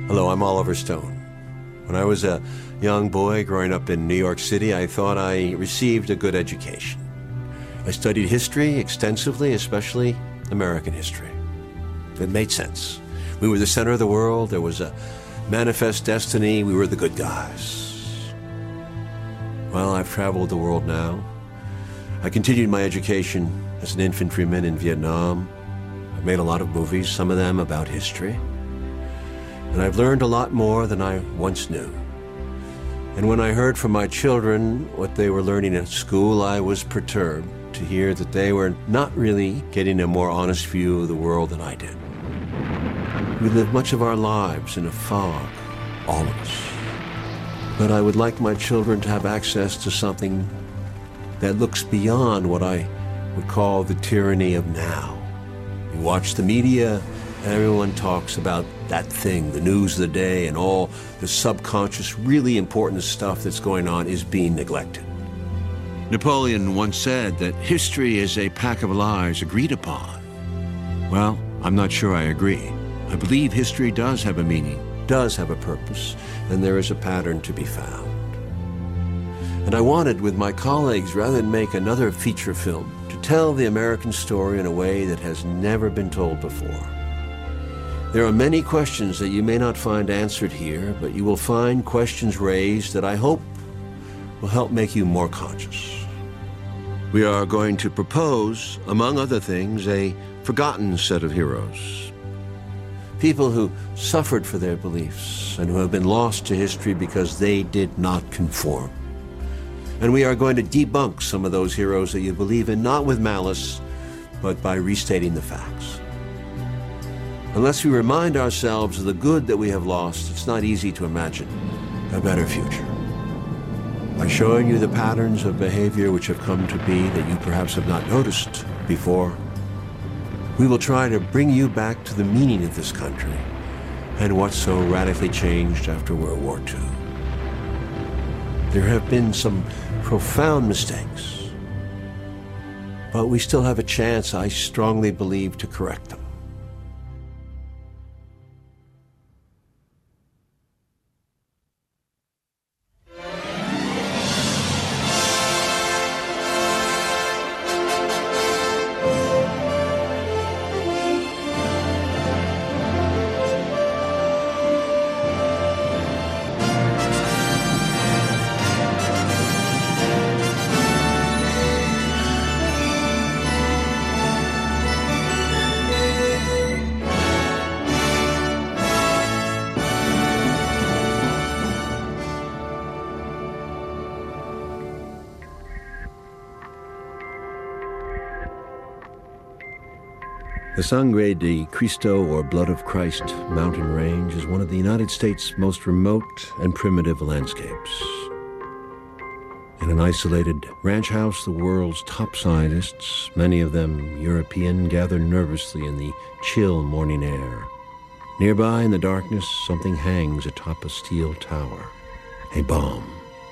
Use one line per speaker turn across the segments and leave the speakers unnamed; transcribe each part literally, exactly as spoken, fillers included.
Hello, I'm Oliver Stone. When I was a young boy growing up in New York City, I thought I received a good education. I studied history extensively, especially American history. It made sense. We were the center of the world. There was a manifest destiny. We were the good guys. Well, I've traveled the world now. I continued my education as an infantryman in Vietnam. I've made a lot of movies, some of them about history. And I've learned a lot more than I once knew. And when I heard from my children what they were learning at school, I was perturbed to hear that they were not really getting a more honest view of the world than I did. We live much of our lives in a fog, all of us. But I would like my children to have access to something that looks beyond what I would call the tyranny of now. You watch the media, and everyone talks about that thing, the news of the day, and all the subconscious, really important stuff that's going on is being neglected. Napoleon once said that history is a pack of lies agreed upon. Well, I'm not sure I agree. I believe history does have a meaning, does have a purpose, and there is a pattern to be found. And I wanted, with my colleagues, rather than make another feature film, to tell the American story in a way that has never been told before. There are many questions that you may not find answered here, but you will find questions raised that I hope will help make you more conscious. We are going to propose, among other things, a forgotten set of heroes. People who suffered for their beliefs and who have been lost to history because they did not conform. And we are going to debunk some of those heroes that you believe in, not with malice, but by restating the facts. Unless we remind ourselves of the good that we have lost, it's not easy to imagine a better future. By showing you the patterns of behavior which have come to be that you perhaps have not noticed before, we will try to bring you back to the meaning of this country and what so radically changed after World War Two. There have been some profound mistakes, but we still have a chance, I strongly believe, to correct them. The Sangre de Cristo, or Blood of Christ, mountain range is one of the United States' most remote and primitive landscapes. In an isolated ranch house, the world's top scientists, many of them European, gather nervously in the chill morning air. Nearby in the darkness, something hangs atop a steel tower, a bomb.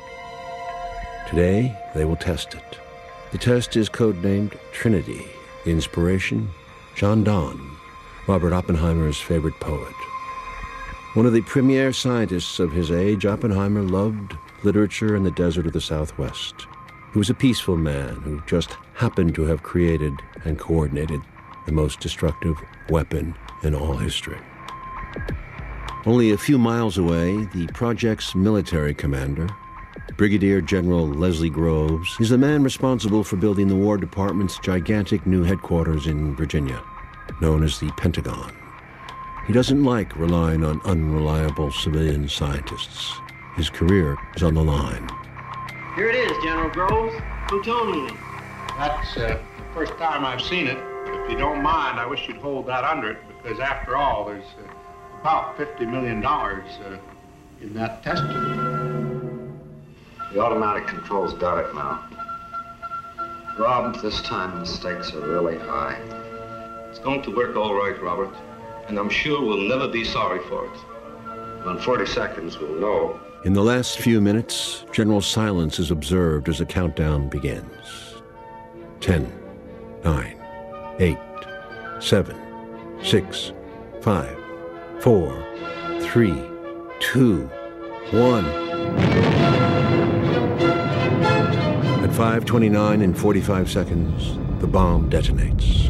Today, they will test it. The test is codenamed Trinity. The inspiration, John Donne, Robert Oppenheimer's favorite poet. One of the premier scientists of his age, Oppenheimer loved literature in the desert of the Southwest. He was a peaceful man who just happened to have created and coordinated the most destructive weapon in all history. Only a few miles away, the project's military commander, Brigadier General Leslie Groves, is the man responsible for building the War Department's gigantic new headquarters in Virginia, known as the Pentagon. He doesn't like relying on unreliable civilian scientists. His career is on the line.
Here it is, General Groves, plutonium.
That's uh, the first time I've seen it. If you don't mind, I wish you'd hold that under it, because after all, there's uh, about fifty million dollars uh, in that test tube.
The automatic controls got it now. Rob, this time the stakes are really high.
It's going to work all right, Robert, and I'm sure we'll never be sorry for it.
In forty seconds, we'll know.
In the last few minutes, general silence is observed as the countdown begins. Ten, nine, eight, seven, six, five, four, three, three, two, one. At five twenty-nine and forty-five seconds, the bomb detonates.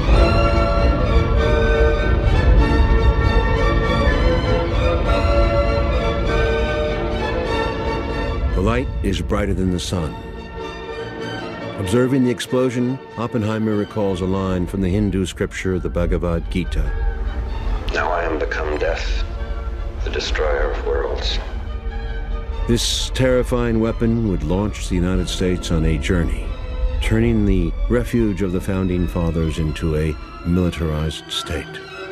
The light is brighter than the sun. Observing the explosion, Oppenheimer recalls a line from the Hindu scripture, the Bhagavad Gita.
Now I am become death, the destroyer of worlds.
This terrifying weapon would launch the United States on a journey, turning the refuge of the Founding Fathers into a militarized state.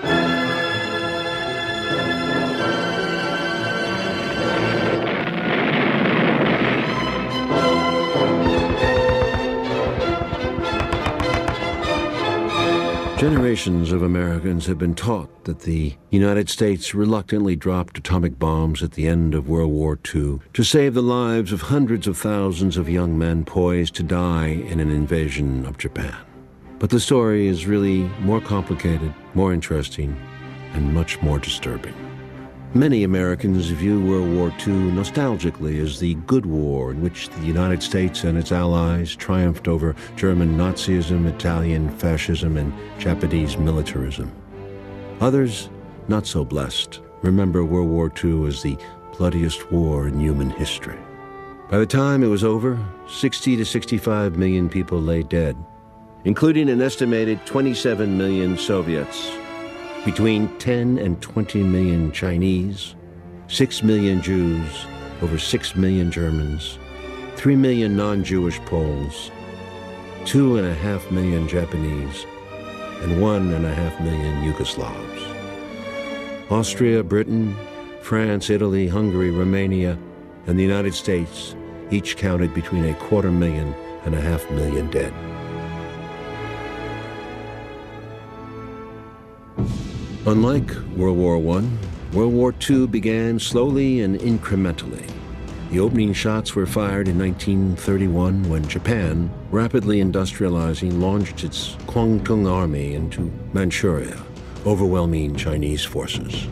Generations of Americans have been taught that the United States reluctantly dropped atomic bombs at the end of World War Two to save the lives of hundreds of thousands of young men poised to die in an invasion of Japan. But the story is really more complicated, more interesting, and much more disturbing. Many Americans view World War Two nostalgically as the good war in which the United States and its allies triumphed over German Nazism, Italian fascism, and Japanese militarism. Others, not so blessed, remember World War Two as the bloodiest war in human history. By the time it was over, sixty to sixty-five million people lay dead, including an estimated twenty-seven million Soviets, between ten and twenty million Chinese, six million Jews, over six million Germans, three million non-Jewish Poles, two and a half million Japanese, and one and a half million Yugoslavs. Austria, Britain, France, Italy, Hungary, Romania, and the United States each counted between a quarter million and a half million dead. Unlike World War One, World War Two began slowly and incrementally. The opening shots were fired in nineteen thirty-one when Japan, rapidly industrializing, launched its Kwantung Army into Manchuria, overwhelming Chinese forces.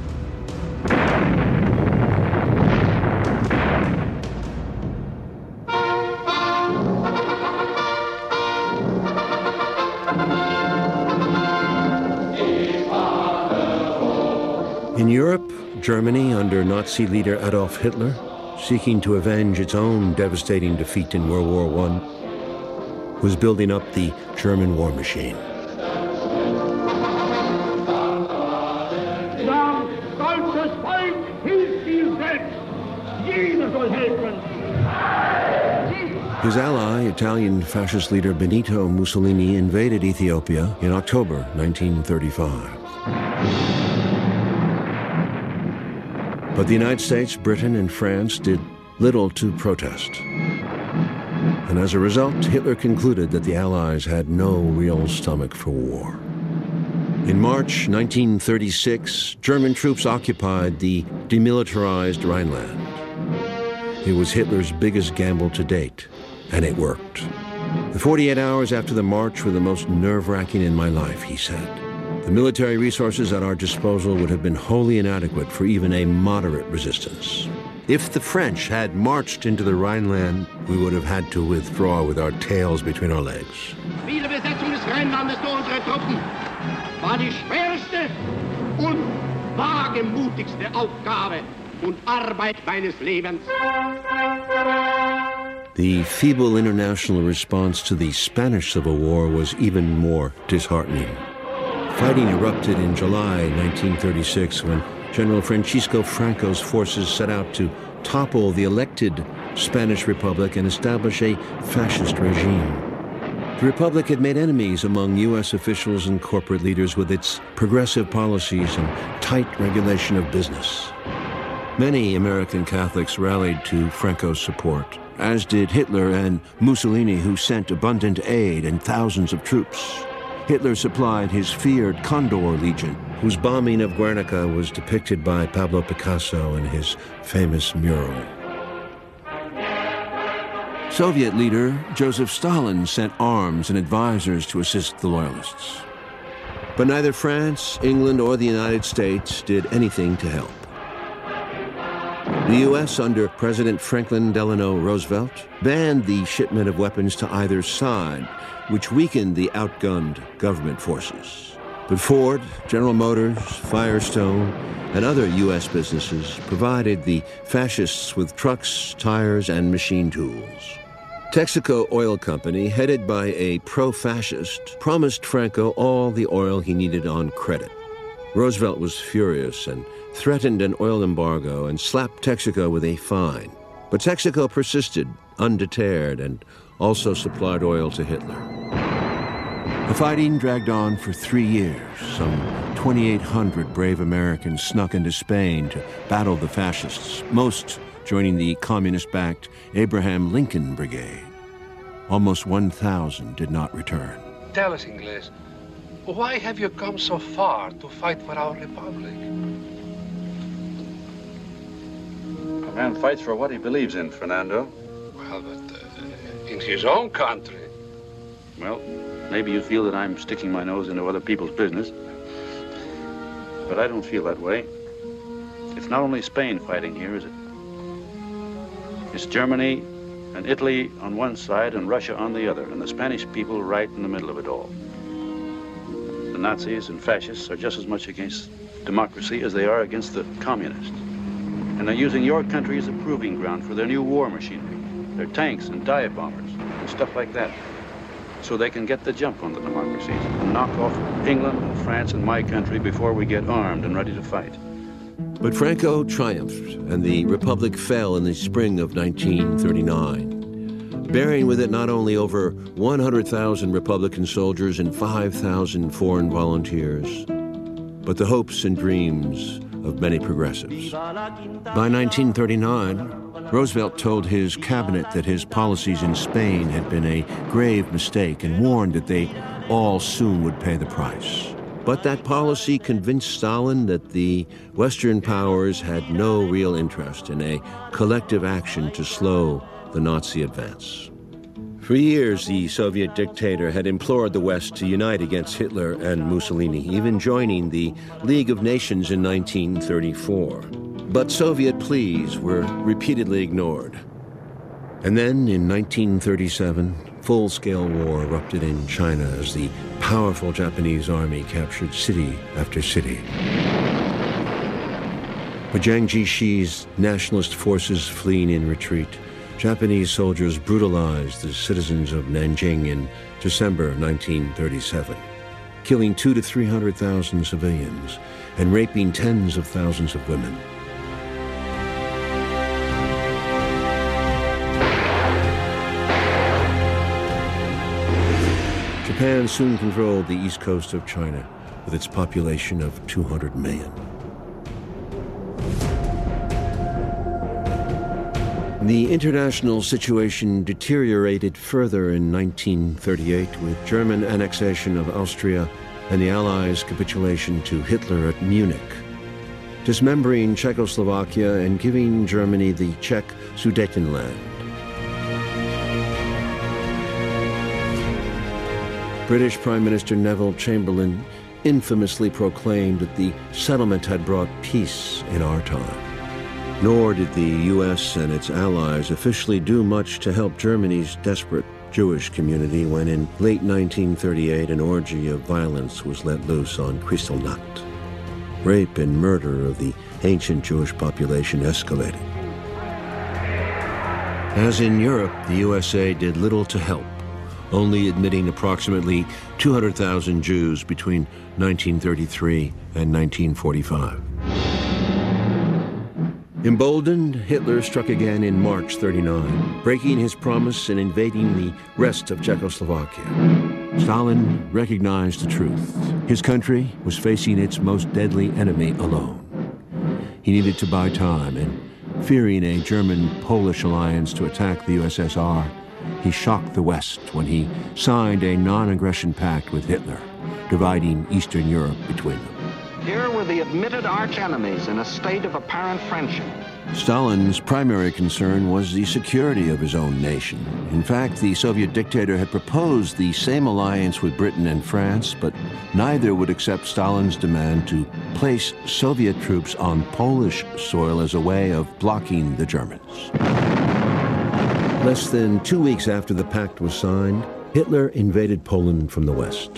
In Europe, Germany, under Nazi leader Adolf Hitler, seeking to avenge its own devastating defeat in World War One, was building up the German war machine. His ally, Italian fascist leader Benito Mussolini, invaded Ethiopia in October nineteen thirty-five. But the United States, Britain, and France did little to protest. And as a result, Hitler concluded that the Allies had no real stomach for war. In March nineteen thirty-six, German troops occupied the demilitarized Rhineland. It was Hitler's biggest gamble to date, and it worked. The forty-eight hours after the march were the most nerve-wracking in my life, he said. The military resources at our disposal would have been wholly inadequate for even a moderate resistance. If the French had marched into the Rhineland, we would have had to withdraw with our tails between our legs.
Wiederbesetzung des Rheinlandes durch unsere Truppen war die schwerste und wagemutigste Aufgabe und Arbeit meines Lebens.
The feeble international response to the Spanish Civil War was even more disheartening. Fighting erupted in July nineteen thirty-six when General Francisco Franco's forces set out to topple the elected Spanish Republic and establish a fascist regime. The Republic had made enemies among U S officials and corporate leaders with its progressive policies and tight regulation of business. Many American Catholics rallied to Franco's support, as did Hitler and Mussolini, who sent abundant aid and thousands of troops. Hitler supplied his feared Condor Legion, whose bombing of Guernica was depicted by Pablo Picasso in his famous mural. Soviet leader Joseph Stalin sent arms and advisors to assist the Loyalists. But neither France, England, or the United States did anything to help. The U S, under President Franklin Delano Roosevelt, banned the shipment of weapons to either side, which weakened the outgunned government forces. But Ford, General Motors, Firestone, and other U S businesses provided the fascists with trucks, tires, and machine tools. Texaco Oil Company, headed by a pro-fascist, promised Franco all the oil he needed on credit. Roosevelt was furious and threatened an oil embargo and slapped Texaco with a fine. But Texaco persisted, undeterred, and also supplied oil to Hitler. The fighting dragged on for three years. Some twenty-eight hundred brave Americans snuck into Spain to battle the fascists, most joining the communist-backed Abraham Lincoln Brigade. Almost one thousand did not return.
Tell us, Ingles, why have you come so far to fight for our republic?
A man fights for what he believes in, Fernando.
Well, but uh, in his own country.
Well, maybe you feel that I'm sticking my nose into other people's business. But I don't feel that way. It's not only Spain fighting here, is it? It's Germany and Italy on one side and Russia on the other, and the Spanish people right in the middle of it all. The Nazis and fascists are just as much against democracy as they are against the communists. And they're using your country as a proving ground for their new war machinery, their tanks and dive bombers and stuff like that, so they can get the jump on the democracies and knock off England and France and my country before we get armed and ready to fight.
But Franco triumphed, and the Republic fell in the spring of nineteen thirty-nine, bearing with it not only over one hundred thousand Republican soldiers and five thousand foreign volunteers, but the hopes and dreams of many progressives. By nineteen thirty-nine, Roosevelt told his cabinet that his policies in Spain had been a grave mistake and warned that they all soon would pay the price. But that policy convinced Stalin that the Western powers had no real interest in a collective action to slow the Nazi advance. For years, the Soviet dictator had implored the West to unite against Hitler and Mussolini, even joining the League of Nations in nineteen thirty-four. But Soviet pleas were repeatedly ignored. And then, in nineteen thirty-seven, full-scale war erupted in China as the powerful Japanese army captured city after city. With Jiang Jiexi's nationalist forces fleeing in retreat, Japanese soldiers brutalized the citizens of Nanjing in December nineteen thirty-seven, killing two to three hundred thousand civilians and raping tens of thousands of women. Japan soon controlled the east coast of China with its population of two hundred million. The international situation deteriorated further in nineteen thirty-eight with German annexation of Austria and the Allies' capitulation to Hitler at Munich, dismembering Czechoslovakia and giving Germany the Czech Sudetenland. British Prime Minister Neville Chamberlain infamously proclaimed that the settlement had brought peace in our time. Nor did the U S and its allies officially do much to help Germany's desperate Jewish community when in late nineteen thirty-eight an orgy of violence was let loose on Kristallnacht. Rape and murder of the ancient Jewish population escalated. As in Europe, the U S A did little to help, only admitting approximately two hundred thousand Jews between nineteen thirty-three and nineteen forty-five. Emboldened, Hitler struck again in March thirty-nine, breaking his promise and invading the rest of Czechoslovakia. Stalin recognized the truth. His country was facing its most deadly enemy alone. He needed to buy time, and fearing a German-Polish alliance to attack the U S S R, he shocked the West when he signed a non-aggression pact with Hitler, dividing Eastern Europe between them.
Here were the admitted arch-enemies in a state of apparent friendship.
Stalin's primary concern was the security of his own nation. In fact, the Soviet dictator had proposed the same alliance with Britain and France, but neither would accept Stalin's demand to place Soviet troops on Polish soil as a way of blocking the Germans. Less than two weeks after the pact was signed, Hitler invaded Poland from the west.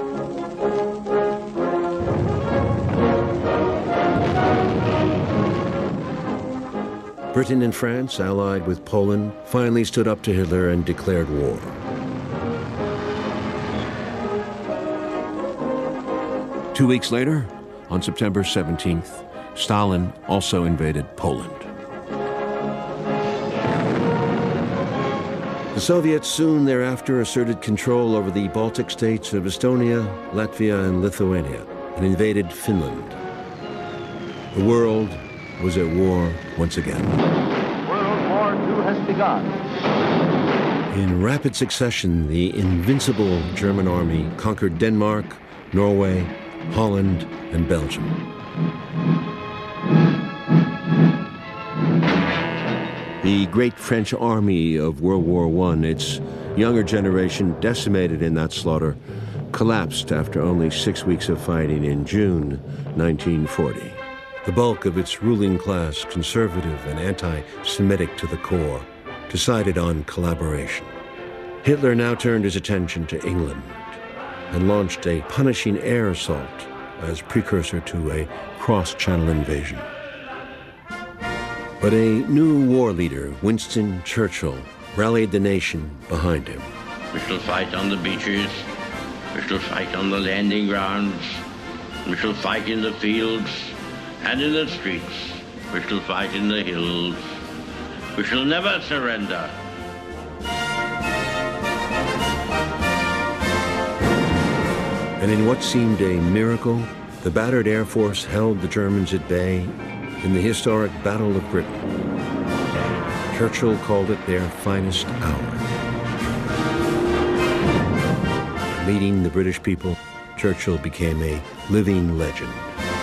Britain and France, allied with Poland, finally stood up to Hitler and declared war. Two weeks later, on September seventeenth, Stalin also invaded Poland. The Soviets soon thereafter asserted control over the Baltic states of Estonia, Latvia, and Lithuania, and invaded Finland. The world was at war once again.
World War Two has begun.
In rapid succession, the invincible German army conquered Denmark, Norway, Holland, and Belgium. The great French army of World War One, its younger generation decimated in that slaughter, collapsed after only six weeks of fighting in June nineteen forty. The bulk of its ruling class, conservative and anti-Semitic to the core, decided on collaboration. Hitler now turned his attention to England and launched a punishing air assault as precursor to a cross-channel invasion. But a new war leader, Winston Churchill, rallied the nation behind him.
We shall fight on the beaches, we shall fight on the landing grounds, we shall fight in the fields, and in the streets, we shall fight in the hills. We shall never surrender.
And in what seemed a miracle, the battered Air Force held the Germans at bay in the historic Battle of Britain. Churchill called it their finest hour. Leading the British people, Churchill became a living legend.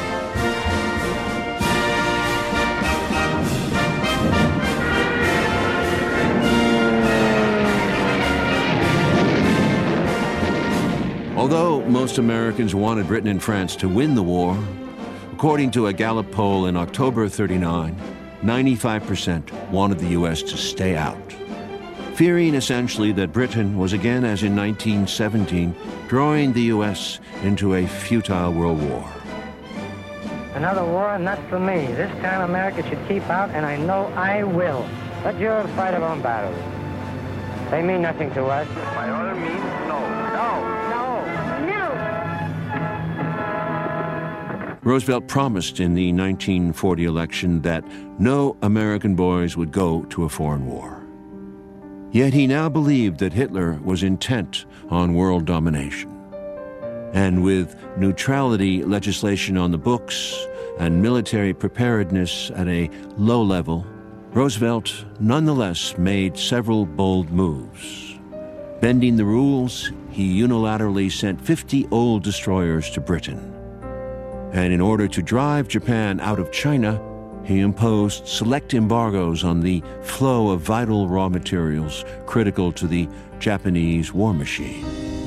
Although most Americans wanted Britain and France to win the war, according to a Gallup poll in October of thirty-nine, ninety-five percent wanted the U S to stay out, fearing essentially that Britain was again, as in nineteen seventeen, drawing the U S into a futile world war.
Another war, and not for me. This time America should keep out, and I know I will. Let Europe fight their own battles. They mean nothing to us.
By all means, no.
No.
Roosevelt promised in the nineteen forty election that no American boys would go to a foreign war. Yet he now believed that Hitler was intent on world domination. And with neutrality legislation on the books and military preparedness at a low level, Roosevelt nonetheless made several bold moves. Bending the rules, he unilaterally sent fifty old destroyers to Britain. And in order to drive Japan out of China, he imposed select embargoes on the flow of vital raw materials critical to the Japanese war machine.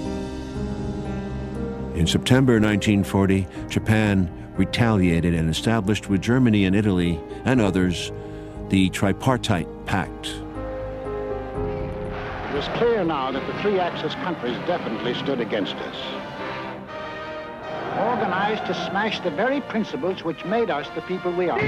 In September nineteen forty, Japan retaliated and established with Germany and Italy and others the Tripartite Pact.
It was clear now that the three Axis countries definitely stood against us. Organized to smash the very principles which made us the people we are.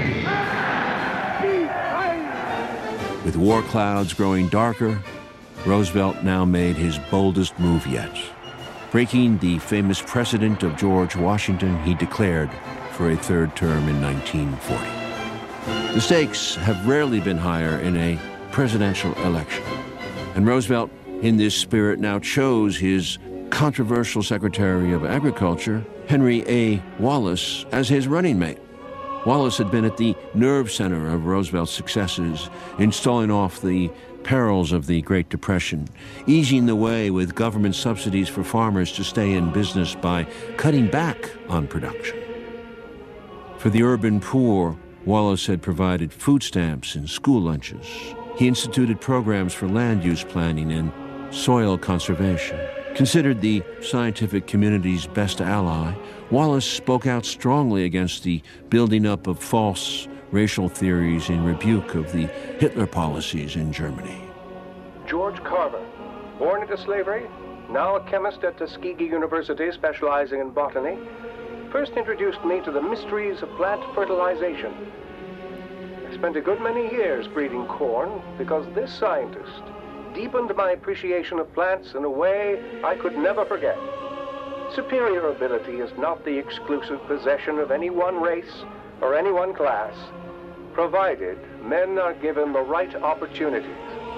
With war clouds growing darker, Roosevelt now made his boldest move yet. Breaking the famous precedent of George Washington, he declared for a third term in nineteen forty. The stakes have rarely been higher in a presidential election. And Roosevelt, in this spirit, now chose his controversial Secretary of Agriculture, Henry A. Wallace, as his running mate. Wallace had been at the nerve center of Roosevelt's successes in stalling off the perils of the Great Depression, easing the way with government subsidies for farmers to stay in business by cutting back on production. For the urban poor, Wallace had provided food stamps and school lunches. He instituted programs for land use planning and soil conservation. Considered the scientific community's best ally, Wallace spoke out strongly against the building up of false racial theories in rebuke of the Hitler policies in Germany.
George Carver, born into slavery, now a chemist at Tuskegee University specializing in botany, first introduced me to the mysteries of plant fertilization. I spent a good many years breeding corn because this scientist deepened my appreciation of plants in a way I could never forget. Superior ability is not the exclusive possession of any one race or any one class, provided men are given the right opportunities.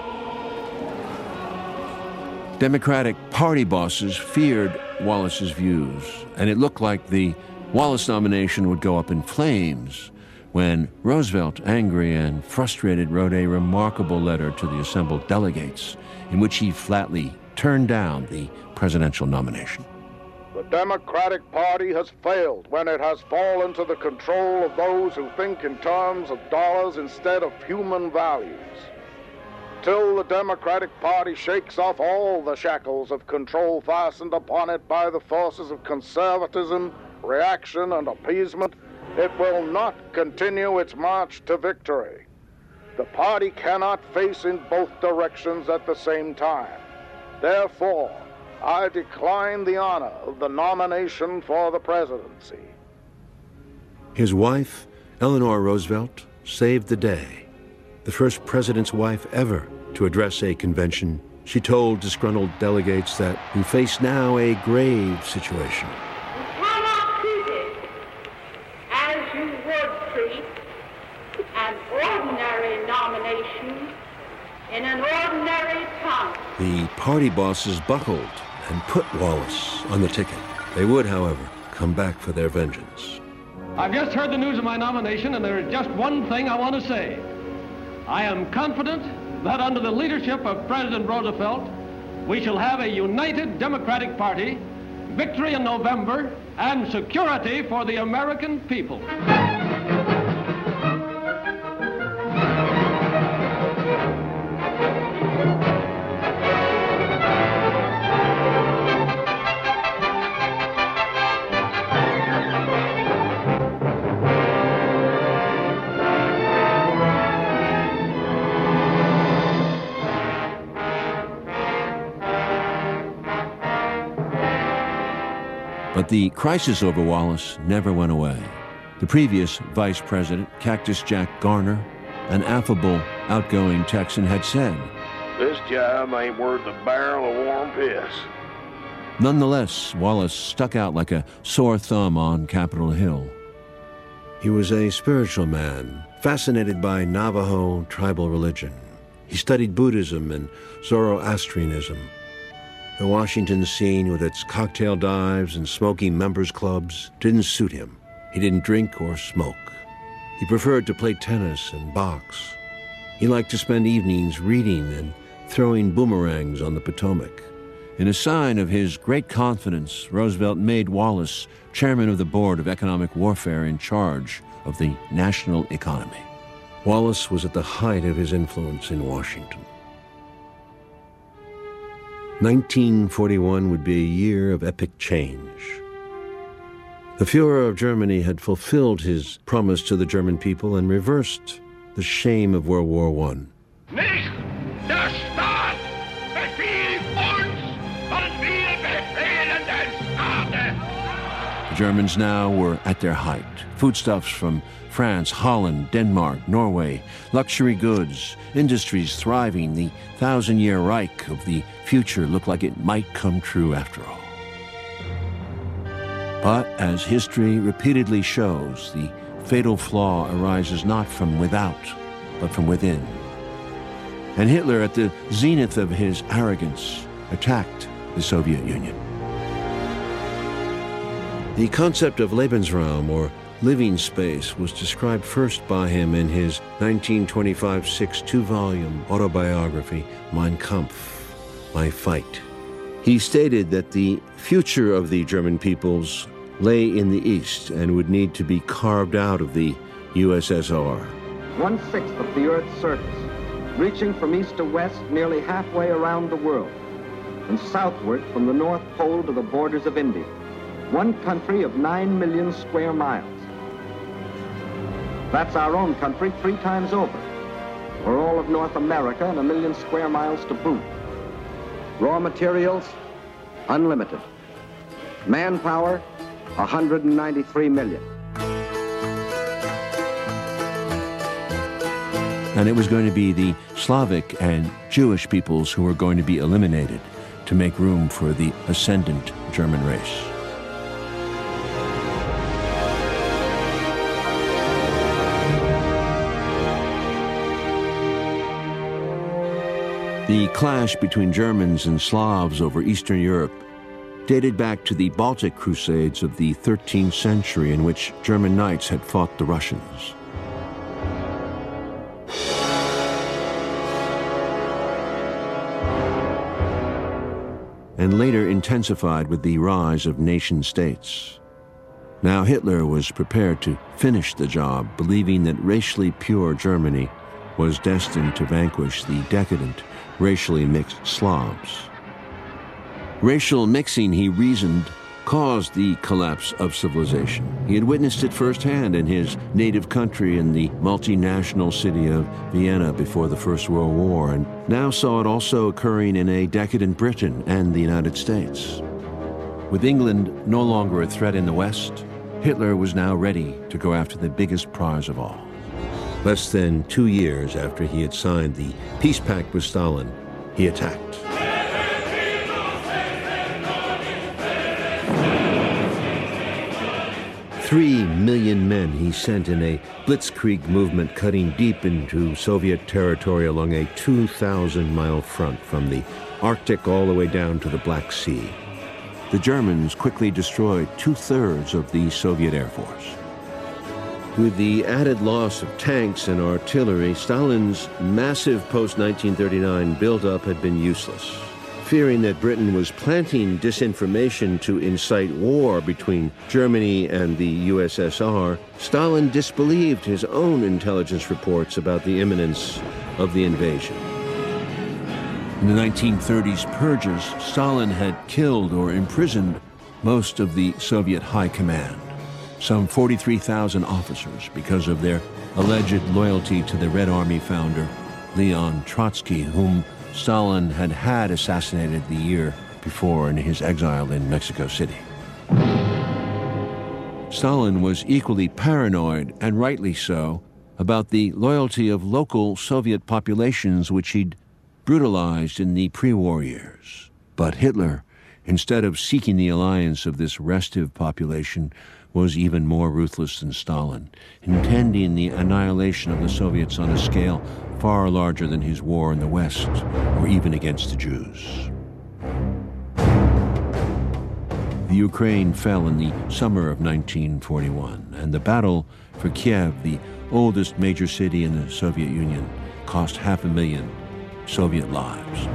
Democratic Party bosses feared Wallace's views, and it looked like the Wallace nomination would go up in flames when Roosevelt, angry and frustrated, wrote a remarkable letter to the assembled delegates in which he flatly turned down the presidential nomination.
The Democratic Party has failed when it has fallen to the control of those who think in terms of dollars instead of human values. Till the Democratic Party shakes off all the shackles of control fastened upon it by the forces of conservatism, reaction, and appeasement, it will not continue its march to victory. The party cannot face in both directions at the same time. Therefore, I decline the honor of the nomination for the presidency.
His wife, Eleanor Roosevelt, saved the day. The first president's wife ever to address a convention, she told disgruntled delegates that we face now a grave situation.
You cannot treat it as you would treat an ordinary nomination in an ordinary town.
The party bosses buckled and put Wallace on the ticket. They would, however, come back for their vengeance.
I've just heard the news of my nomination, and there is just one thing I want to say. I am confident that under the leadership of President Roosevelt, we shall have a united Democratic Party, victory in November, and security for the American people.
But the crisis over Wallace never went away. The previous vice president, Cactus Jack Garner, an affable, outgoing Texan, had said,
"This job ain't worth a barrel of warm piss."
Nonetheless, Wallace stuck out like a sore thumb on Capitol Hill. He was a spiritual man, fascinated by Navajo tribal religion. He studied Buddhism and Zoroastrianism. The Washington scene with its cocktail dives and smoky members clubs didn't suit him. He didn't drink or smoke. He preferred to play tennis and box. He liked to spend evenings reading and throwing boomerangs on the Potomac. In a sign of his great confidence, Roosevelt made Wallace chairman of the Board of Economic Warfare in charge of the national economy. Wallace was at the height of his influence in Washington. nineteen forty-one would be a year of epic change. The Führer of Germany had fulfilled his promise to the German people and reversed the shame of World War One.
Nicht der Staat befiehlt uns, sondern wir befehlen den Staat.
The Germans now were at their height. Foodstuffs from France, Holland, Denmark, Norway, luxury goods, industries thriving. The thousand-year Reich of the future looked like it might come true after all. But as history repeatedly shows, the fatal flaw arises not from without, but from within. And Hitler, at the zenith of his arrogance, attacked the Soviet Union. The concept of Lebensraum, or living space, was described first by him in his nineteen twenty-five six two-volume autobiography, Mein Kampf, My Fight. He stated that the future of the German peoples lay in the east and would need to be carved out of the U S S R.
One-sixth of the Earth's surface, reaching from east to west nearly halfway around the world, and southward from the North Pole to the borders of India. One country of nine million square miles. That's our own country three times over, or all of North America and a million square miles to boot. Raw materials, unlimited. Manpower, one hundred ninety-three million.
And it was going to be the Slavic and Jewish peoples who were going to be eliminated to make room for the ascendant German race. The clash between Germans and Slavs over Eastern Europe dated back to the Baltic Crusades of the thirteenth century, in which German knights had fought the Russians. And later intensified with the rise of nation-states. Now Hitler was prepared to finish the job, believing that racially pure Germany was destined to vanquish the decadent, racially mixed Slavs. Racial mixing, he reasoned, caused the collapse of civilization. He had witnessed it firsthand in his native country in the multinational city of Vienna before the First World War, and now saw it also occurring in a decadent Britain and the United States. With England no longer a threat in the West, Hitler was now ready to go after the biggest prize of all. Less than two years after he had signed the peace pact with Stalin, he attacked. Three million men he sent in a blitzkrieg movement cutting deep into Soviet territory along a two thousand mile front from the Arctic all the way down to the Black Sea. The Germans quickly destroyed two-thirds of the Soviet Air Force. With the added loss of tanks and artillery, Stalin's massive post nineteen thirty-nine buildup had been useless. Fearing that Britain was planting disinformation to incite war between Germany and the U S S R, Stalin disbelieved his own intelligence reports about the imminence of the invasion. In the nineteen thirties purges, Stalin had killed or imprisoned most of the Soviet high command, some forty-three thousand officers, because of their alleged loyalty to the Red Army founder, Leon Trotsky, whom Stalin had had assassinated the year before in his exile in Mexico City. Stalin was equally paranoid, and rightly so, about the loyalty of local Soviet populations which he'd brutalized in the pre-war years. But Hitler, instead of seeking the alliance of this restive population, was even more ruthless than Stalin, intending the annihilation of the Soviets on a scale far larger than his war in the West, or even against the Jews. The Ukraine fell in the summer of nineteen forty-one, and the battle for Kiev, the oldest major city in the Soviet Union, cost half a million Soviet lives.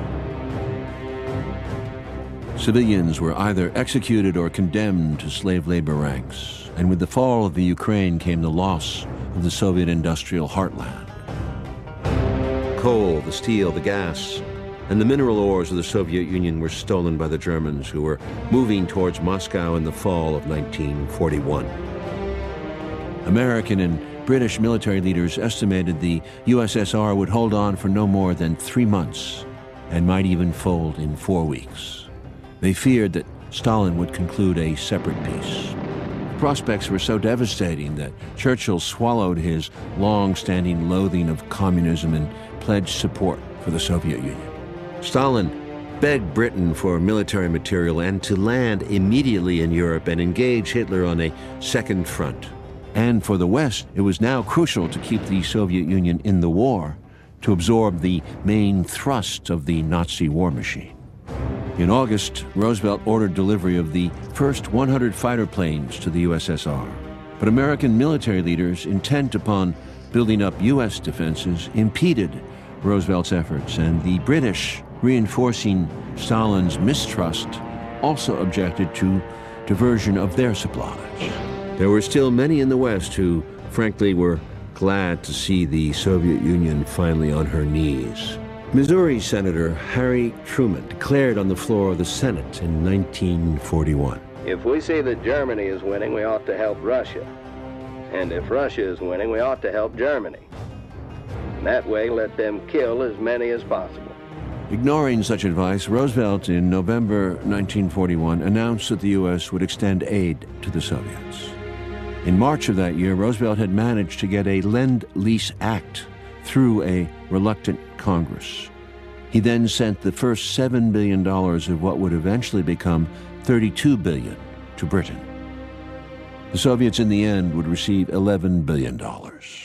Civilians were either executed or condemned to slave labor ranks, and with the fall of the Ukraine came the loss of the Soviet industrial heartland. Coal, the steel, the gas, and the mineral ores of the Soviet Union were stolen by the Germans, who were moving towards Moscow in the fall of nineteen forty-one. American and British military leaders estimated the U S S R would hold on for no more than three months and might even fold in four weeks. They feared that Stalin would conclude a separate peace. Prospects were so devastating that Churchill swallowed his long-standing loathing of communism and pledged support for the Soviet Union. Stalin begged Britain for military material and to land immediately in Europe and engage Hitler on a second front. And for the West, it was now crucial to keep the Soviet Union in the war, to absorb the main thrust of the Nazi war machine. In August, Roosevelt ordered delivery of the first one hundred fighter planes to the U S S R. But American military leaders, intent upon building up U S defenses, impeded Roosevelt's efforts, and the British, reinforcing Stalin's mistrust, also objected to diversion of their supplies. There were still many in the West who, frankly, were glad to see the Soviet Union finally on her knees. Missouri Senator Harry Truman declared on the floor of the Senate in nineteen forty-one.
If we see that Germany is winning, we ought to help Russia. And if Russia is winning, we ought to help Germany. And that way, let them kill as many as possible.
Ignoring such advice, Roosevelt in November nineteen forty-one announced that the U S would extend aid to the Soviets. In March of that year, Roosevelt had managed to get a Lend-Lease Act through a reluctant Congress. He then sent the first seven billion dollars of what would eventually become thirty-two billion dollars to Britain. The Soviets in the end would receive eleven billion dollars.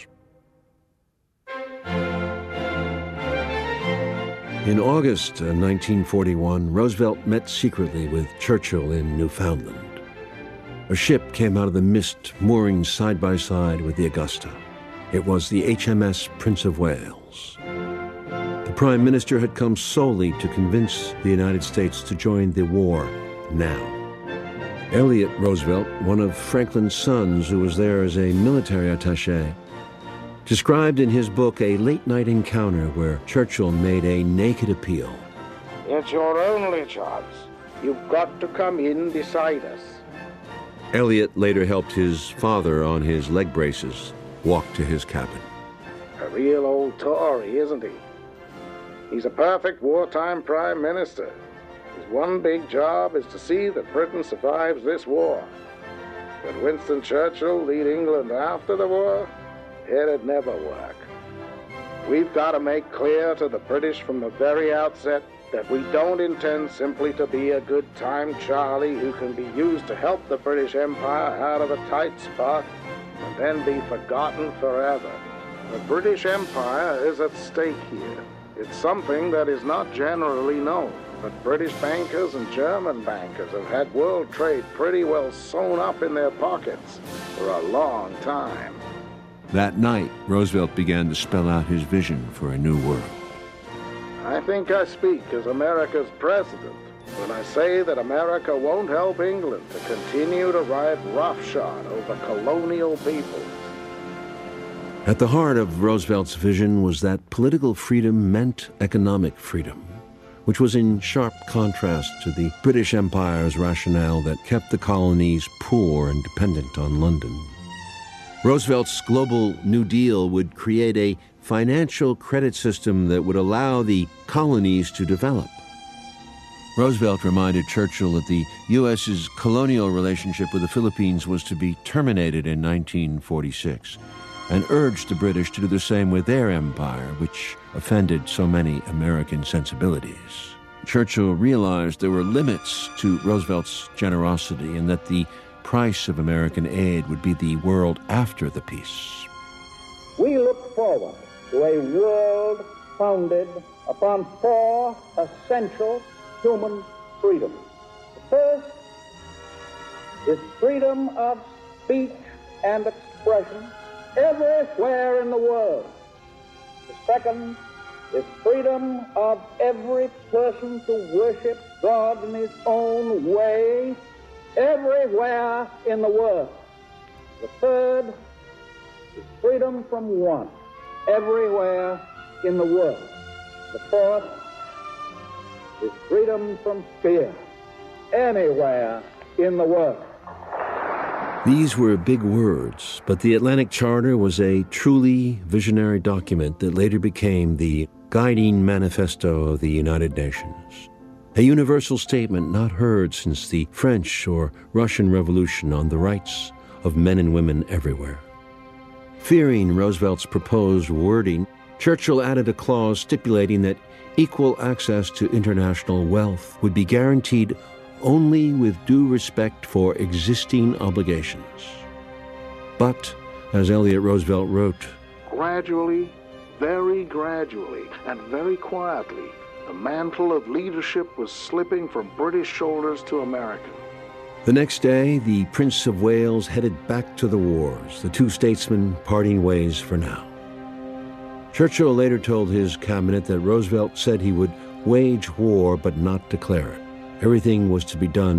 In August of nineteen forty-one, Roosevelt met secretly with Churchill in Newfoundland. A ship came out of the mist, mooring side by side with the Augusta. It was the H M S Prince of Wales. The Prime Minister had come solely to convince the United States to join the war now. Elliott Roosevelt, one of Franklin's sons who was there as a military attaché, described in his book a late-night encounter where Churchill made a naked appeal.
It's your only chance. You've got to come in beside us.
Elliott later helped his father on his leg braces walk to his cabin.
A real old Tory, isn't he? He's a perfect wartime prime minister. His one big job is to see that Britain survives this war. But Winston Churchill lead England after the war? It'd never work. We've got to make clear to the British from the very outset that we don't intend simply to be a good-time Charlie who can be used to help the British Empire out of a tight spot and then be forgotten forever. The British Empire is at stake here. It's something that is not generally known, but British bankers and German bankers have had world trade pretty well sewn up in their pockets for a long time.
That night, Roosevelt began to spell out his vision for a new world.
I think I speak as America's president when I say that America won't help England to continue to ride roughshod over colonial peoples.
At the heart of Roosevelt's vision was that political freedom meant economic freedom, which was in sharp contrast to the British Empire's rationale that kept the colonies poor and dependent on London. Roosevelt's global New Deal would create a financial credit system that would allow the colonies to develop. Roosevelt reminded Churchill that the U S's colonial relationship with the Philippines was to be terminated in nineteen forty-six, and urged the British to do the same with their empire, which offended so many American sensibilities. Churchill realized there were limits to Roosevelt's generosity and that the price of American aid would be the world after the peace.
We look forward to a world founded upon four essential human freedoms. The first is freedom of speech and expression everywhere in the world. The second is freedom of every person to worship God in his own way everywhere in the world. The third is freedom from want everywhere in the world. The fourth is freedom from fear anywhere in the world.
These were big words, but the Atlantic Charter was a truly visionary document that later became the guiding manifesto of the United Nations. A universal statement not heard since the French or Russian Revolution on the rights of men and women everywhere. Fearing Roosevelt's proposed wording, Churchill added a clause stipulating that equal access to international wealth would be guaranteed only with due respect for existing obligations. But, as Elliott Roosevelt wrote,
gradually, very gradually, and very quietly, the mantle of leadership was slipping from British shoulders to American.
The next day, the Prince of Wales headed back to the wars, the two statesmen parting ways for now. Churchill later told his cabinet that Roosevelt said he would wage war but not declare it. Everything was to be done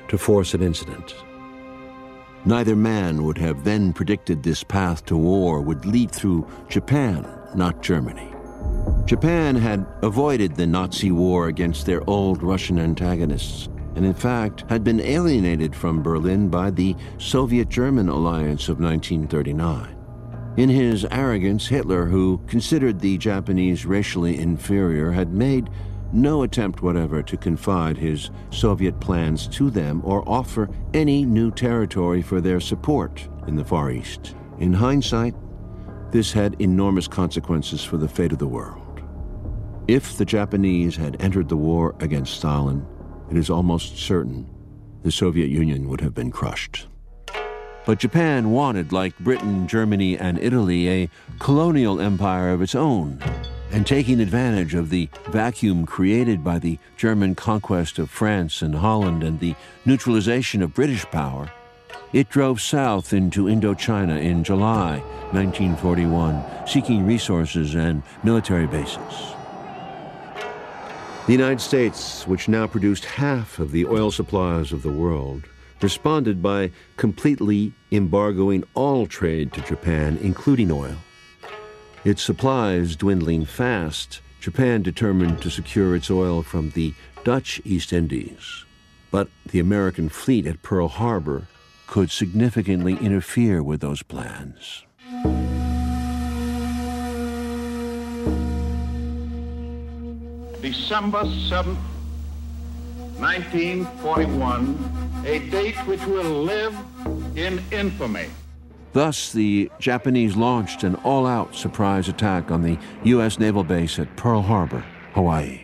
to force an incident. Neither man would have then predicted this path to war would lead through Japan, not Germany. Japan had avoided the Nazi war against their old Russian antagonists, and in fact had been alienated from Berlin by the Soviet-German alliance of nineteen thirty-nine. In his arrogance, Hitler, who considered the Japanese racially inferior, had made no attempt whatever to confide his Soviet plans to them or offer any new territory for their support in the Far East. In hindsight, this had enormous consequences for the fate of the world. If the Japanese had entered the war against Stalin, it is almost certain the Soviet Union would have been crushed. But Japan wanted, like Britain, Germany, and Italy, a colonial empire of its own, and taking advantage of the vacuum created by the German conquest of France and Holland and the neutralization of British power, it drove south into Indochina in July nineteen forty-one, seeking resources and military bases. The United States, which now produced half of the oil supplies of the world, responded by completely embargoing all trade to Japan, including oil. Its supplies dwindling fast, Japan determined to secure its oil from the Dutch East Indies. But the American fleet at Pearl Harbor could significantly interfere with those plans.
December seventh, nineteen forty-one, a date which will live in infamy.
Thus, the Japanese launched an all-out surprise attack on the U S naval base at Pearl Harbor, Hawaii.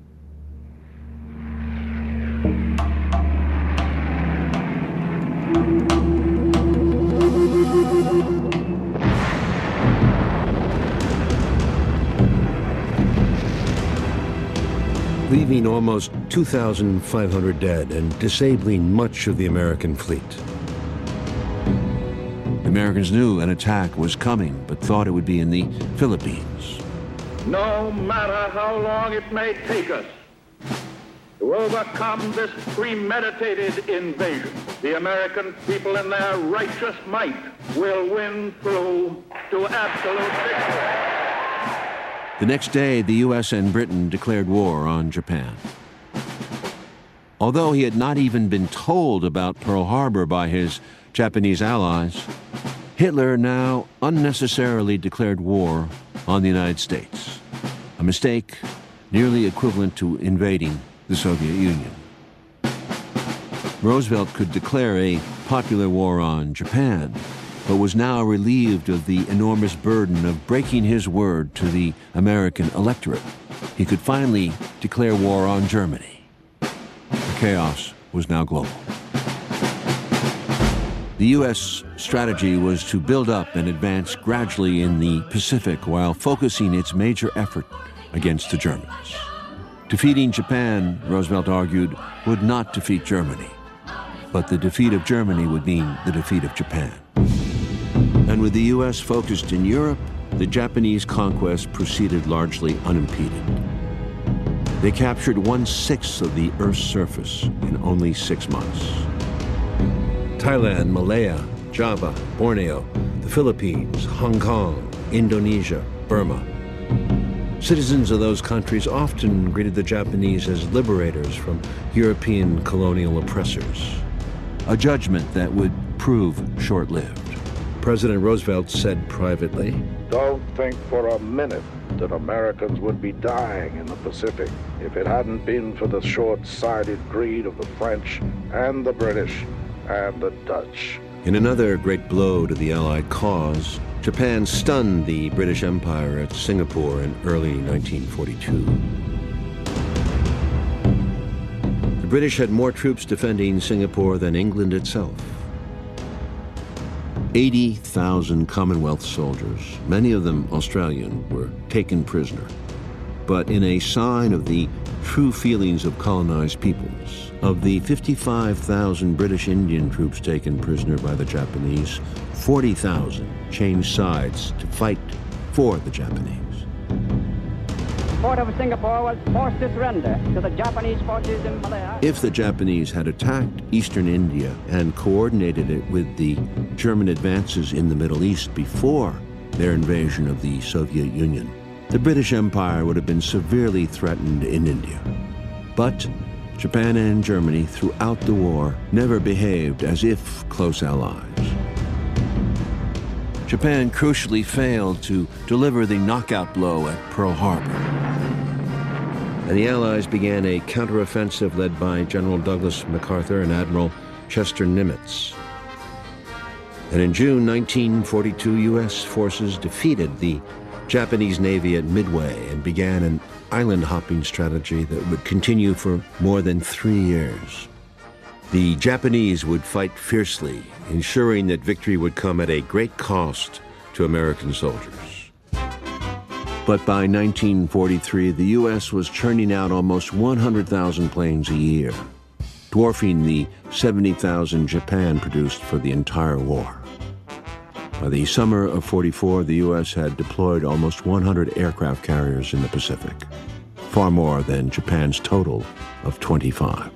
Leaving almost two thousand five hundred dead and disabling much of the American fleet. The Americans knew an attack was coming, but thought it would be in the Philippines.
No matter how long it may take us to overcome this premeditated invasion, the American people in their righteous might will win through to absolute victory.
The next day, the U S and Britain declared war on Japan. Although he had not even been told about Pearl Harbor by his Japanese allies, Hitler now unnecessarily declared war on the United States, a mistake nearly equivalent to invading the Soviet Union. Roosevelt could declare a popular war on Japan, but was now relieved of the enormous burden of breaking his word to the American electorate. He could finally declare war on Germany. The chaos was now global. The U S strategy was to build up and advance gradually in the Pacific while focusing its major effort against the Germans. Defeating Japan, Roosevelt argued, would not defeat Germany, but the defeat of Germany would mean the defeat of Japan. And with the U S focused in Europe, the Japanese conquest proceeded largely unimpeded. They captured one-sixth of the Earth's surface in only six months. Thailand, Malaya, Java, Borneo, the Philippines, Hong Kong, Indonesia, Burma. Citizens of those countries often greeted the Japanese as liberators from European colonial oppressors, a judgment that would prove short-lived. President Roosevelt said privately,
"Don't think for a minute that Americans would be dying in the Pacific if it hadn't been for the short-sighted greed of the French and the British and the Dutch."
In another great blow to the Allied cause, Japan stunned the British Empire at Singapore in early nineteen forty-two. The British had more troops defending Singapore than England itself. eighty thousand Commonwealth soldiers, many of them Australian, were taken prisoner. But in a sign of the true feelings of colonized peoples, of the fifty-five thousand British Indian troops taken prisoner by the Japanese, forty thousand changed sides to fight for the Japanese.
port of Singapore was forced to surrender to the Japanese forces in Malaya.
If the Japanese had attacked eastern India and coordinated it with the German advances in the Middle East before their invasion of the Soviet Union, the British Empire would have been severely threatened in India. But Japan and Germany throughout the war never behaved as if close allies. Japan crucially failed to deliver the knockout blow at Pearl Harbor. And the Allies began a counteroffensive led by General Douglas MacArthur and Admiral Chester Nimitz. And in June nineteen forty-two, U S forces defeated the Japanese Navy at Midway and began an island-hopping strategy that would continue for more than three years. The Japanese would fight fiercely, ensuring that victory would come at a great cost to American soldiers. But by nineteen forty-three, the U S was churning out almost one hundred thousand planes a year, dwarfing the seventy thousand Japan produced for the entire war. By the summer of forty-four, the U S had deployed almost one hundred aircraft carriers in the Pacific, far more than Japan's total of twenty-five.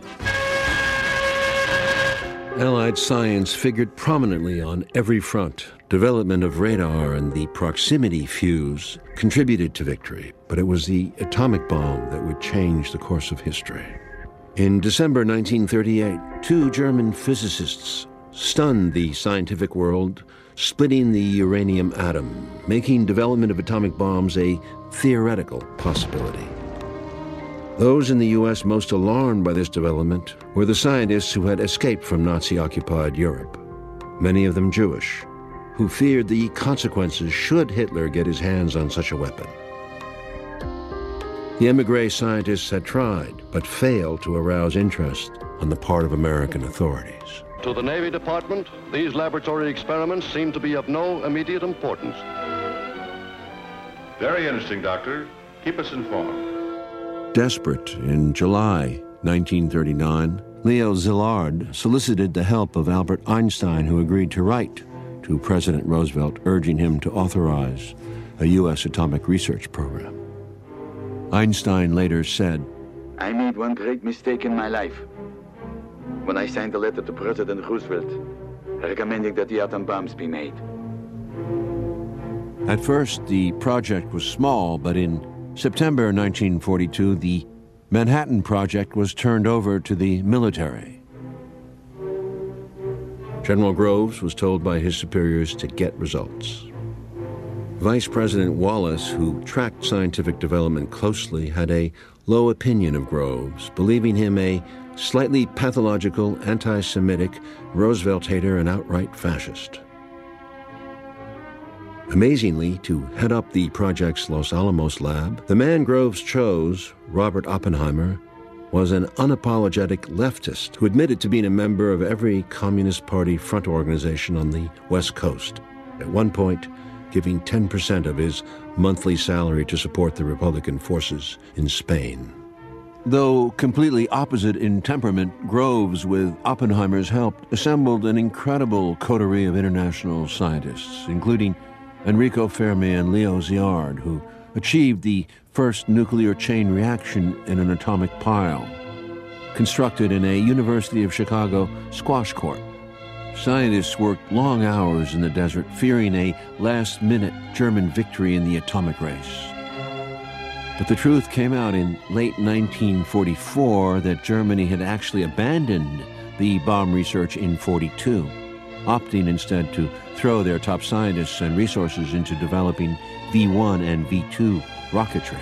Allied science figured prominently on every front. Development of radar and the proximity fuse contributed to victory, but it was the atomic bomb that would change the course of history. In December nineteen thirty-eight, two German physicists stunned the scientific world, splitting the uranium atom, making development of atomic bombs a theoretical possibility. Those in the U S most alarmed by this development were the scientists who had escaped from Nazi-occupied Europe, many of them Jewish, who feared the consequences should Hitler get his hands on such a weapon. The émigré scientists had tried, but failed to arouse interest on the part of American authorities.
To the Navy Department, these laboratory experiments seem to be of no immediate importance.
Very interesting, Doctor. Keep us informed.
Desperate, in July nineteen thirty-nine, Leo Szilard solicited the help of Albert Einstein, who agreed to write to President Roosevelt, urging him to authorize a U S atomic research program. Einstein later said,
"I made one great mistake in my life when I signed a letter to President Roosevelt recommending that the atom bombs be made."
At first, the project was small, but in September nineteen forty-two, the Manhattan Project was turned over to the military. General Groves was told by his superiors to get results. Vice President Wallace, who tracked scientific development closely, had a low opinion of Groves, believing him a slightly pathological, anti-Semitic, Roosevelt hater and outright fascist. Amazingly, to head up the project's Los Alamos lab, the man Groves chose, Robert Oppenheimer, was an unapologetic leftist who admitted to being a member of every Communist Party front organization on the West Coast, at one point giving ten percent of his monthly salary to support the Republican forces in Spain. Though completely opposite in temperament, Groves, with Oppenheimer's help, assembled an incredible coterie of international scientists, including Enrico Fermi and Leo Szilard, who achieved the first nuclear chain reaction in an atomic pile, constructed in a University of Chicago squash court. Scientists worked long hours in the desert, fearing a last-minute German victory in the atomic race. But the truth came out in late nineteen forty-four that Germany had actually abandoned the bomb research in forty-two, opting instead to throw their top scientists and resources into developing V one and V two rocketry.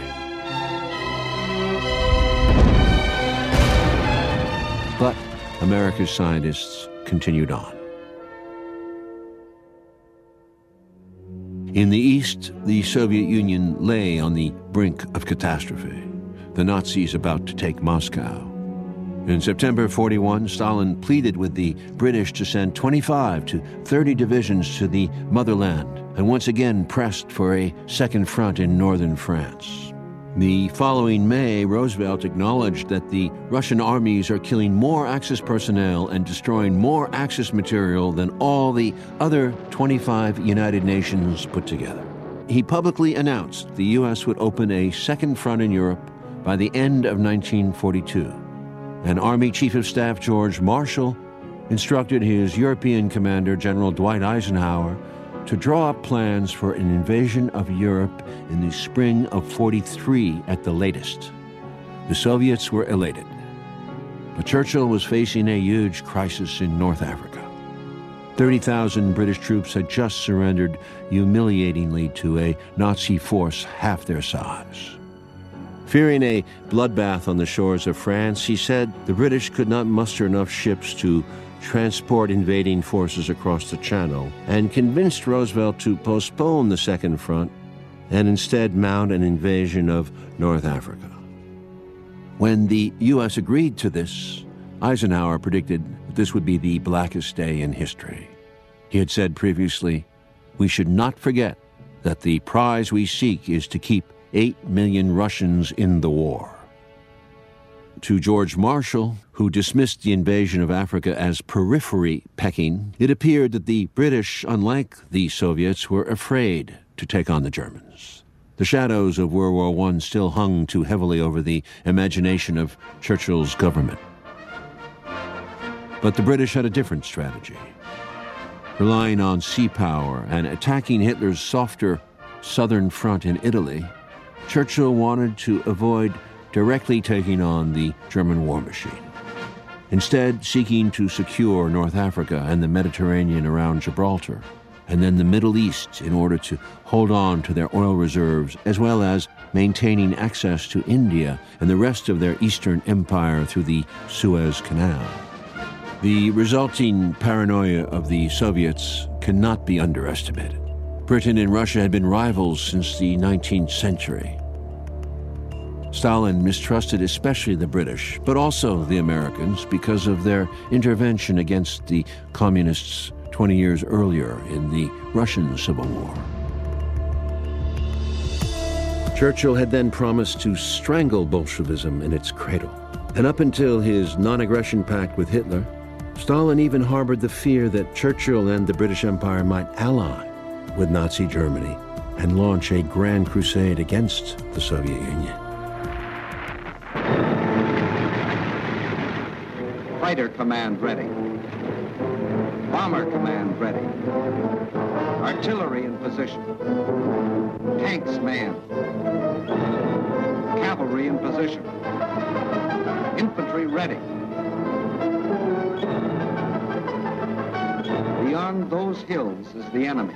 But America's scientists continued on. In the east, the Soviet Union lay on the brink of catastrophe, the Nazis about to take Moscow. In September forty-one, Stalin pleaded with the British to send twenty-five to thirty divisions to the motherland, and once again pressed for a second front in northern France. The following May, Roosevelt acknowledged that the Russian armies are killing more Axis personnel and destroying more Axis material than all the other twenty-five United Nations put together. he publicly announced the U S would open a second front in Europe by the end of nineteen forty-two. And Army Chief of Staff George Marshall instructed his European commander, General Dwight Eisenhower, to draw up plans for an invasion of Europe in the spring of forty-three at the latest. The Soviets were elated. But Churchill was facing a huge crisis in North Africa. thirty thousand British troops had just surrendered humiliatingly to a Nazi force half their size. Fearing a bloodbath on the shores of France, he said the British could not muster enough ships to transport invading forces across the Channel, and convinced Roosevelt to postpone the Second Front and instead mount an invasion of North Africa. When the U S agreed to this, Eisenhower predicted that this would be the blackest day in history. He had said previously, "We should not forget that the prize we seek is to keep eight million Russians in the war." To George Marshall, who dismissed the invasion of Africa as periphery pecking, it appeared that the British, unlike the Soviets, were afraid to take on the Germans. The shadows of World War One still hung too heavily over the imagination of Churchill's government. But the British had a different strategy. Relying on sea power and attacking Hitler's softer southern front in Italy, Churchill wanted to avoid directly taking on the German war machine. Instead, seeking to secure North Africa and the Mediterranean around Gibraltar, and then the Middle East in order to hold on to their oil reserves, as well as maintaining access to India and the rest of their Eastern Empire through the Suez Canal. The resulting paranoia of the Soviets cannot be underestimated. Britain and Russia had been rivals since the nineteenth century. Stalin mistrusted especially the British, but also the Americans, because of their intervention against the communists twenty years earlier in the Russian Civil War. Churchill had then promised to strangle Bolshevism in its cradle. And up until his non-aggression pact with Hitler, Stalin even harbored the fear that Churchill and the British Empire might ally with Nazi Germany and launch a grand crusade against the Soviet Union.
Fighter command ready. Bomber command ready. Artillery in position. Tanks manned. Cavalry in position. Infantry ready. Beyond those hills is the enemy.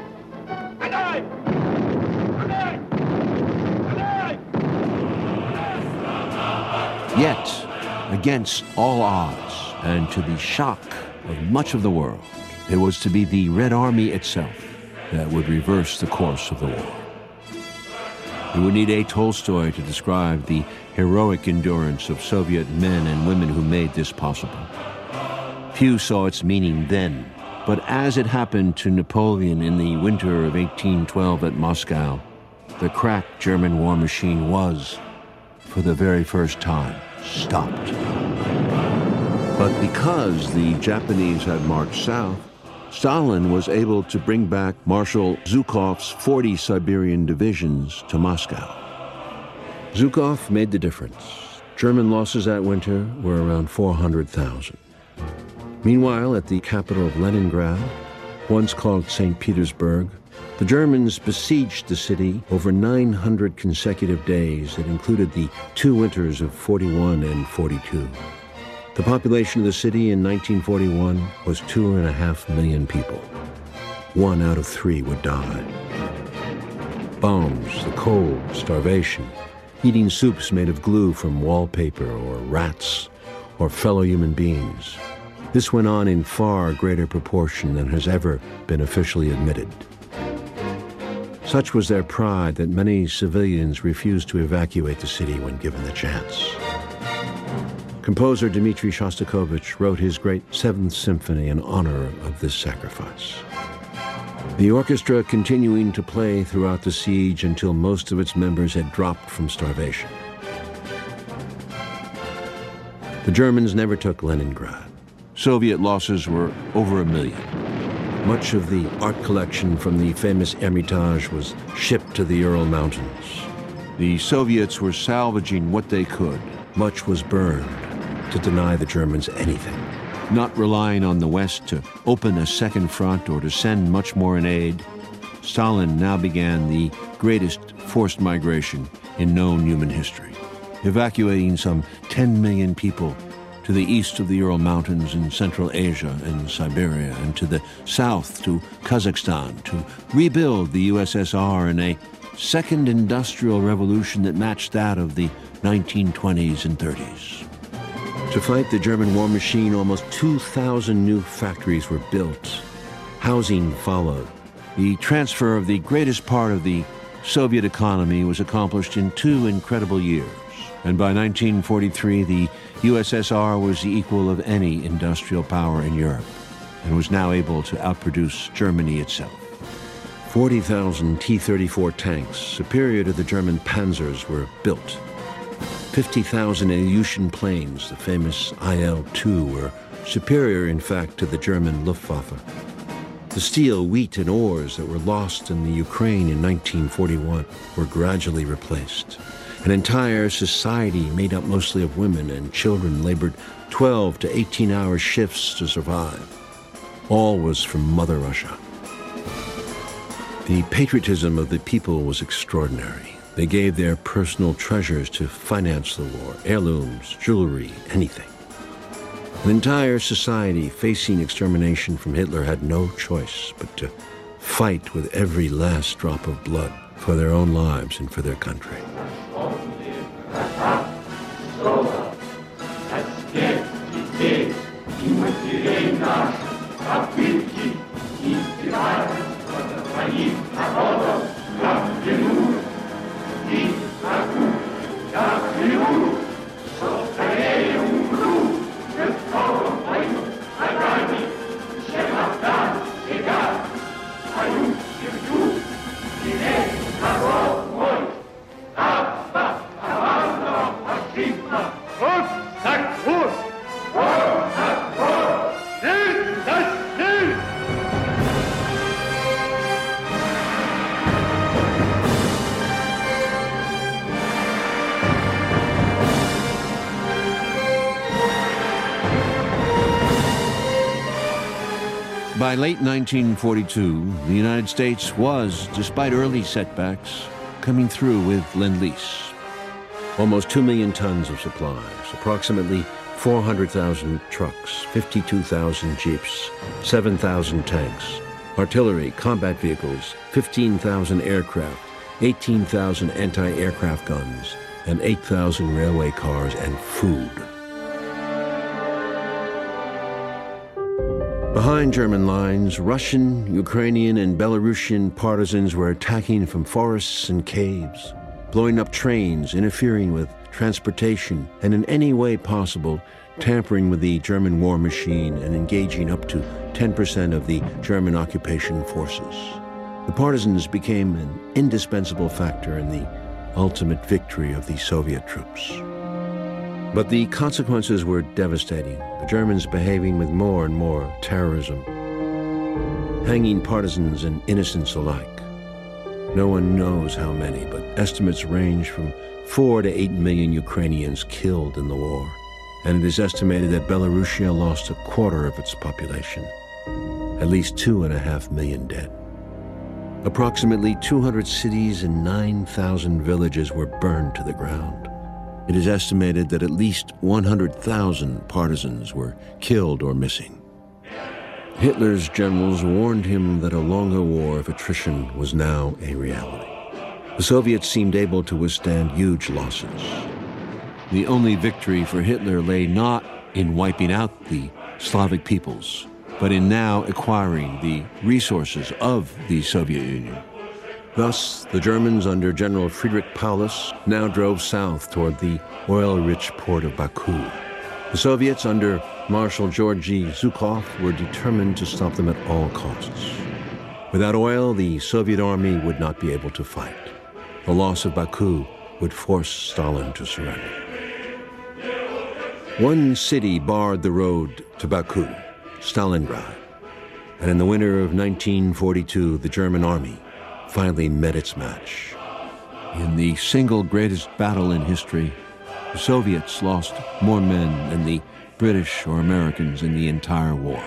Yet, against all odds, and to the shock of much of the world, it was to be the Red Army itself that would reverse the course of the war. We would need a Tolstoy to describe the heroic endurance of Soviet men and women who made this possible. Few saw its meaning then, but as it happened to Napoleon in the winter of eighteen twelve at Moscow, the crack German war machine was, for the very first time, stopped. But because the Japanese had marched south, Stalin was able to bring back Marshal Zhukov's forty Siberian divisions to Moscow. Zhukov made the difference. German losses that winter were around four hundred thousand. Meanwhile, at the capital of Leningrad, once called Saint Petersburg, the Germans besieged the city over nine hundred consecutive days that included the two winters of forty-one and forty-two. The population of the city in nineteen forty-one was two and a half million people. One out of three would die. Bombs, the cold, starvation, eating soups made of glue from wallpaper or rats or fellow human beings. This went on in far greater proportion than has ever been officially admitted. Such was their pride that many civilians refused to evacuate the city when given the chance. Composer Dmitri Shostakovich wrote his great Seventh Symphony in honor of this sacrifice. The orchestra continuing to play throughout the siege until most of its members had dropped from starvation. The Germans never took Leningrad. Soviet losses were over a million. Much of the art collection from the famous Hermitage was shipped to the Ural Mountains. The Soviets were salvaging what they could. Much was burned to deny the Germans anything. Not relying on the West to open a second front or to send much more in aid, Stalin now began the greatest forced migration in known human history, evacuating some ten million people to the east of the Ural Mountains in Central Asia and Siberia, and to the south to Kazakhstan to rebuild the U S S R in a second industrial revolution that matched that of the nineteen twenties and thirties. To fight the German war machine, almost two thousand new factories were built. Housing followed. The transfer of the greatest part of the Soviet economy was accomplished in two incredible years. And by nineteen forty-three, the U S S R was the equal of any industrial power in Europe and was now able to outproduce Germany itself. forty thousand T thirty-four tanks, superior to the German panzers, were built. fifty thousand Ilyushin planes, the famous I L two, were superior, in fact, to the German Luftwaffe. The steel, wheat, and ores that were lost in the Ukraine in nineteen forty-one were gradually replaced. An entire society made up mostly of women and children labored twelve to eighteen hour shifts to survive. All was from Mother Russia. The patriotism of the people was extraordinary. They gave their personal treasures to finance the war, heirlooms, jewelry, anything. An entire society facing extermination from Hitler had no choice but to fight with every last drop of blood for their own lives and for their country. By late nineteen forty-two, the United States was, despite early setbacks, coming through with Lend-Lease. Almost two million tons of supplies, approximately four hundred thousand trucks, fifty-two thousand jeeps, seven thousand tanks, artillery, combat vehicles, fifteen thousand aircraft, eighteen thousand anti-aircraft guns, and eight thousand railway cars and food. Behind German lines, Russian, Ukrainian, and Belarusian partisans were attacking from forests and caves, blowing up trains, interfering with transportation, and in any way possible, tampering with the German war machine and engaging up to ten percent of the German occupation forces. The partisans became an indispensable factor in the ultimate victory of the Soviet troops. But the consequences were devastating, the Germans behaving with more and more terrorism, hanging partisans and innocents alike. No one knows how many, but estimates range from four to eight million Ukrainians killed in the war, and it is estimated that Belarusia lost a quarter of its population, at least two and a half million dead. Approximately two hundred cities and nine thousand villages were burned to the ground. It is estimated that at least one hundred thousand partisans were killed or missing. Hitler's generals warned him that a longer war of attrition was now a reality. The Soviets seemed able to withstand huge losses. The only victory for Hitler lay not in wiping out the Slavic peoples, but in now acquiring the resources of the Soviet Union. Thus, the Germans under General Friedrich Paulus now drove south toward the oil-rich port of Baku. The Soviets under Marshal Georgy Zhukov were determined to stop them at all costs. Without oil, the Soviet army would not be able to fight. The loss of Baku would force Stalin to surrender. One city barred the road to Baku, Stalingrad. And in the winter of nineteen forty-two, the German army finally met its match. In the single greatest battle in history, the Soviets lost more men than the British or Americans in the entire war.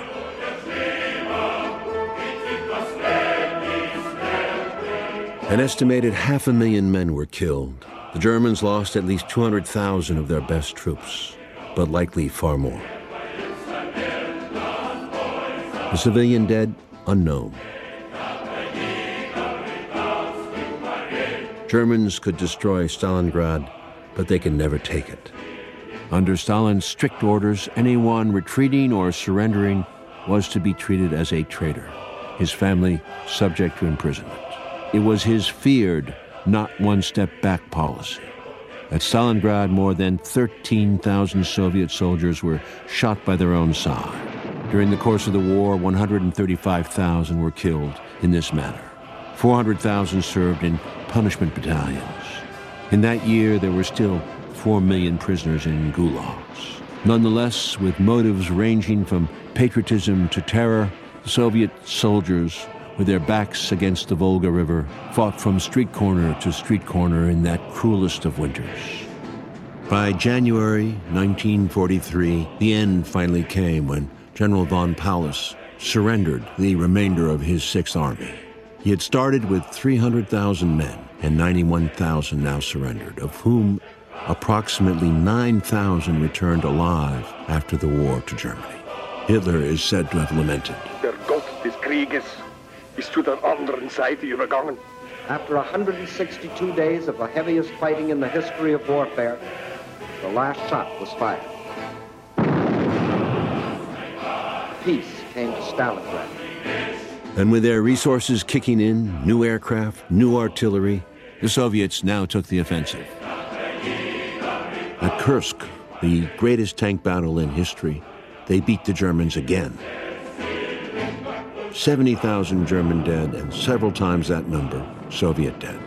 An estimated half a million men were killed. The Germans lost at least two hundred thousand of their best troops, but likely far more. The civilian dead, unknown. Germans could destroy Stalingrad, but they could never take it. Under Stalin's strict orders, anyone retreating or surrendering was to be treated as a traitor, his family subject to imprisonment. It was his feared, not one-step-back policy. At Stalingrad, more than thirteen thousand Soviet soldiers were shot by their own side. During the course of the war, one hundred thirty-five thousand were killed in this manner. four hundred thousand served in punishment battalions. In that year, there were still four million prisoners in gulags. Nonetheless, with motives ranging from patriotism to terror, the Soviet soldiers, with their backs against the Volga River, fought from street corner to street corner in that cruelest of winters. By January nineteen forty-three, the end finally came when General von Paulus surrendered the remainder of his Sixth Army. He had started with three hundred thousand men, and ninety-one thousand now surrendered, of whom approximately nine thousand returned alive after the war to Germany. Hitler is said to have lamented.
Der Gott des Krieges ist zu der anderen Seite übergangen.
After one hundred sixty-two days of the heaviest fighting in the history of warfare, the last shot was fired. Peace came to Stalingrad.
And with their resources kicking in, new aircraft, new artillery, the Soviets now took the offensive. At Kursk, the greatest tank battle in history, they beat the Germans again. seventy thousand German dead, and several times that number, Soviet dead.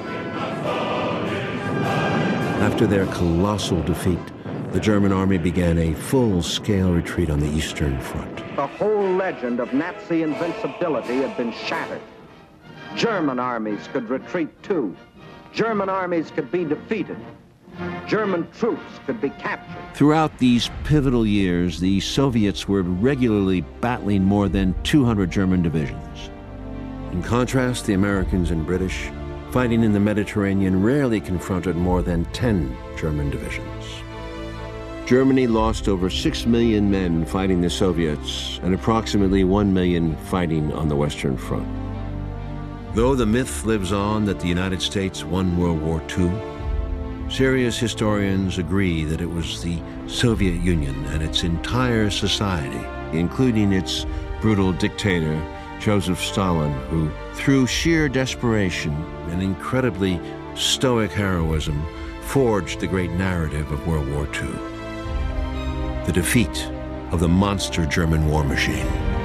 After their colossal defeat, the German army began a full-scale retreat on the Eastern Front.
The whole legend of Nazi invincibility had been shattered. German armies could retreat too. German armies could be defeated. German troops could be captured.
Throughout these pivotal years, the Soviets were regularly battling more than two hundred German divisions. In contrast, the Americans and British, fighting in the Mediterranean, rarely confronted more than ten German divisions. Germany lost over six million men fighting the Soviets and approximately one million fighting on the Western Front. Though the myth lives on that the United States won World War Two, serious historians agree that it was the Soviet Union and its entire society, including its brutal dictator, Joseph Stalin, who, through sheer desperation and incredibly stoic heroism, forged the great narrative of World War Two. The defeat of the monster German war machine.